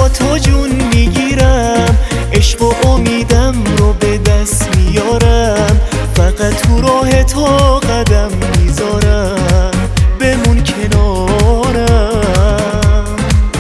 با تو جون میگیرم، عشق و امیدم رو به دست میارم، فقط تو راه تو قدم میذارم، بمون کنارم.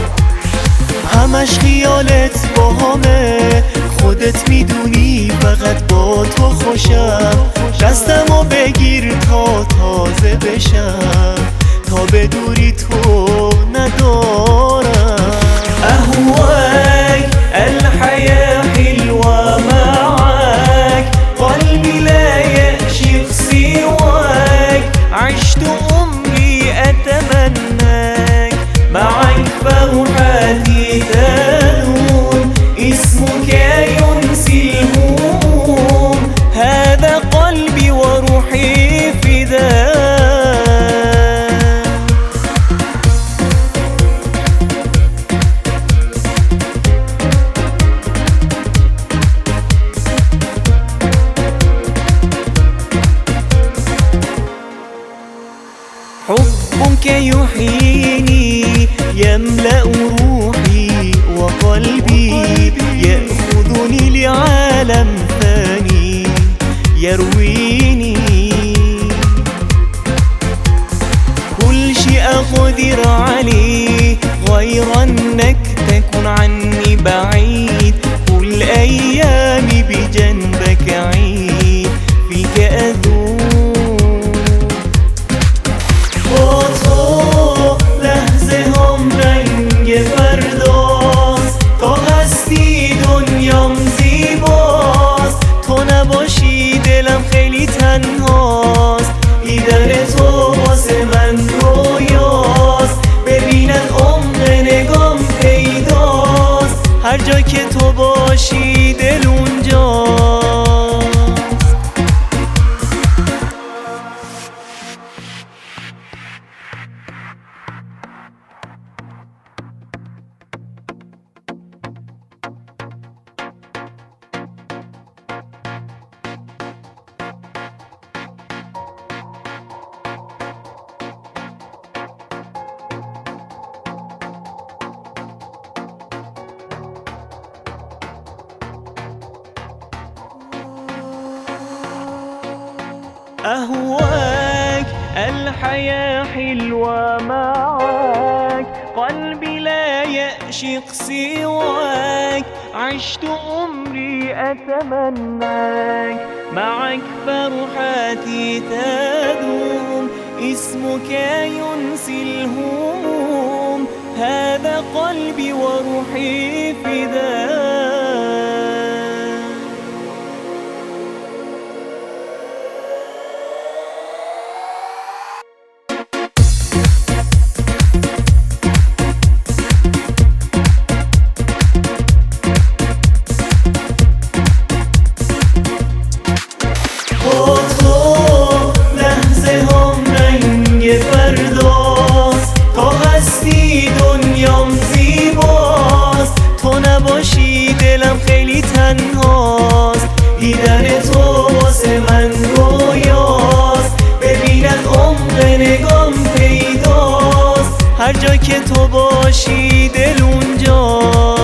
همش خیالت باهامه، خودت میدونی فقط با تو خوشم، دستمو بگیر تا تازه بشم، تا به دوری تو ندارم. أهواك الحياة حلوة معاك، قلبي لا يعشق سواك، عشت عمري أتمناك، معك فرحتي تدوم، اسمك ينسي الهموم، هذا قلبي وروحي فداك. حبك يحييني يملأ روحي وقلبي، يأخذني لعالم ثاني يرويني، كل شيء أقدر عليه غير أنك تكون عني بعيد، كل أيامي بجنبك عيد، فيك أذوب. با تو لحظه هم رنگ فرداست، تا هستی دنیام زیباست، تو نباشی دلم خیلی تنهاست، دیدن تو واسه من رویاست، ببینن عمق نگام پیداست، هر جا که تو باشی دل اونجاست. أهواك الحياة حلوة معاك، قلبي لا يعشق سواك، عشت عمري أتمناك، معك فرحتي تدوم، اسمك ينسي الهموم، هذا قلبي وروحي فداك. با تو لحظه هم رنگ فرداست، تا هستی دنیام زیباست، تو نباشی دلم خیلی تنهاست، دیدن تو واسه من رویاست، ببینن عمق نگام پیداست، هر جا که تو باشی دل اونجاست.